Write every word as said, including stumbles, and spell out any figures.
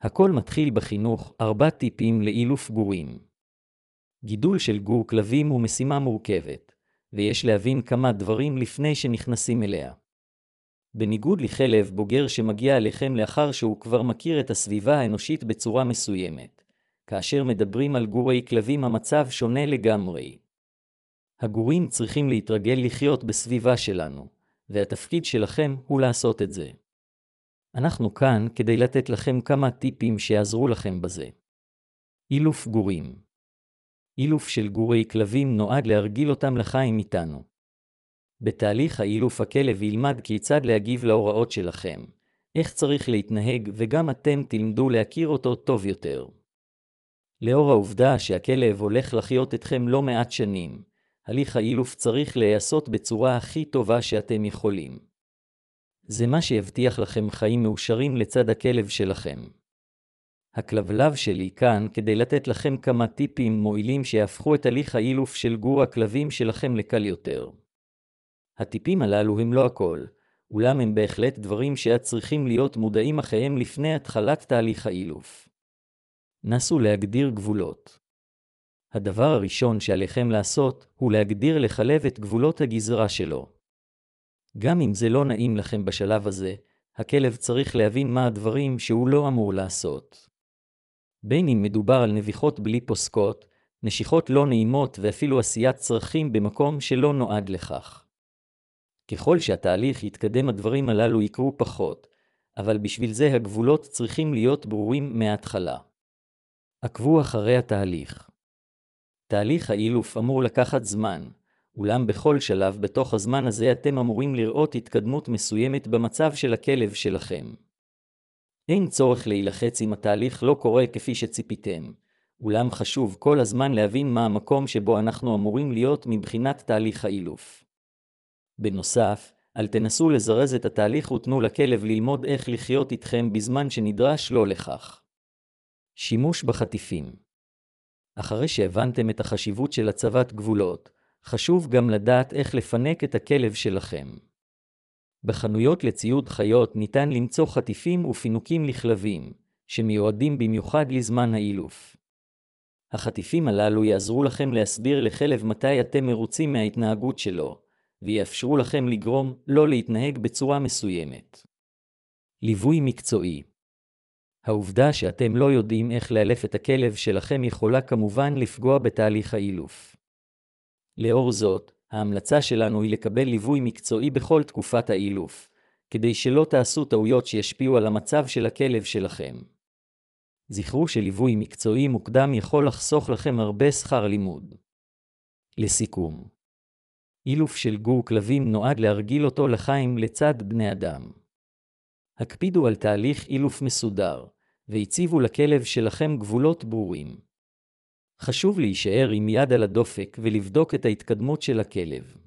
הכל מתחיל בחינוך, ארבע טיפים לאילוף גורים. גידול של גור כלבים הוא משימה מורכבת, ויש להבין כמה דברים לפני שנכנסים אליה. בניגוד לכלב בוגר שמגיע אליכם לאחר שהוא כבר מכיר את הסביבה האנושית בצורה מסוימת, כאשר מדברים על גורי כלבים המצב שונה לגמרי. הגורים צריכים להתרגל לחיות בסביבה שלנו, והתפקיד שלכם הוא לעשות את זה. אנחנו כאן כדי לתת לכם כמה טיפים שיעזרו לכם בזה. אילוף גורים. אילוף של גורי כלבים נועד להרגיל אותם לחיים איתנו. בתהליך האילוף הכלב ילמד כיצד להגיב להוראות שלכם, איך צריך להתנהג, וגם אתם תלמדו להכיר אותו טוב יותר. לאור העובדה שהכלב הולך לחיות אתכם לא מעט שנים, הליך האילוף צריך להיעשות בצורה הכי טובה שאתם יכולים. זה מה שיבטיח לכם חיים מאושרים לצד הכלב שלכם. הכלבלב שלי כאן כדי לתת לכם כמה טיפים מועילים שיהפכו את הליך האילוף של גור הכלבים שלכם לקל יותר. הטיפים הללו הם לא הכל, אולם הם בהחלט דברים שאת צריכים להיות מודעים אחריהם לפני התחלת תהליך האילוף. נסו להגדיר גבולות. הדבר הראשון שעליכם לעשות הוא להגדיר לכלב את גבולות הגזרה שלו. גם אם זה לא נעים לכם בשלב הזה, הכלב צריך להבין מה הדברים שהוא לא אמור לעשות. בין אם מדובר על נביחות בלי פוסקות, נשיכות לא נעימות ואפילו עשיית צרכים במקום שלא נועד לכך. ככל שהתהליך יתקדם הדברים הללו יקרו פחות, אבל בשביל זה הגבולות צריכים להיות ברורים מההתחלה. עקבו אחרי התהליך. תהליך האילוף אמור לקחת זמן, אולם בכל שלב בתוך הזמן הזה אתם אמורים לראות התקדמות מסוימת במצב של הכלב שלכם. אין צורך להילחץ אם התהליך לא קורה כפי שציפיתם, אולם חשוב כל הזמן להבין מה המקום שבו אנחנו אמורים להיות מבחינת תהליך האילוף. בנוסף, אל תנסו לזרז את התהליך ותנו לכלב ללמוד איך לחיות איתכם בזמן שנדרש לו לכך. שימוש בחטיפים. אחרי שהבנתם את החשיבות של הצבת גבולות, חשוב גם לדעת איך לפנק את הכלב שלכם. בחנויות לציוד חיות ניתן למצוא חטיפים ופינוקים לכלבים, שמיועדים במיוחד לזמן האילוף. החטיפים הללו יעזרו לכם להסביר לכלב מתי אתם מרוצים מההתנהגות שלו, ויאפשרו לכם לגרום לא להתנהג בצורה מסוימת. ליווי מקצועי. העובדה שאתם לא יודעים איך לאלף את הכלב שלכם יכולה כמובן לפגוע בתהליך האילוף. לאור זאת, ההמלצה שלנו היא לקבל ליווי מקצועי בכל תקופת האילוף, כדי שלא תעשו טעויות שישפיעו על המצב של הכלב שלכם. זכרו שליווי מקצועי מוקדם יכול לחסוך לכם הרבה שכר לימוד. לסיכום, אילוף של גור כלבים נועד להרגיל אותו לחיים לצד בני אדם. הקפידו על תהליך אילוף מסודר, והציבו לכלב שלכם גבולות ברורים. חשוב להישאר עם יד על הדופק ולבדוק את ההתקדמות של הכלב.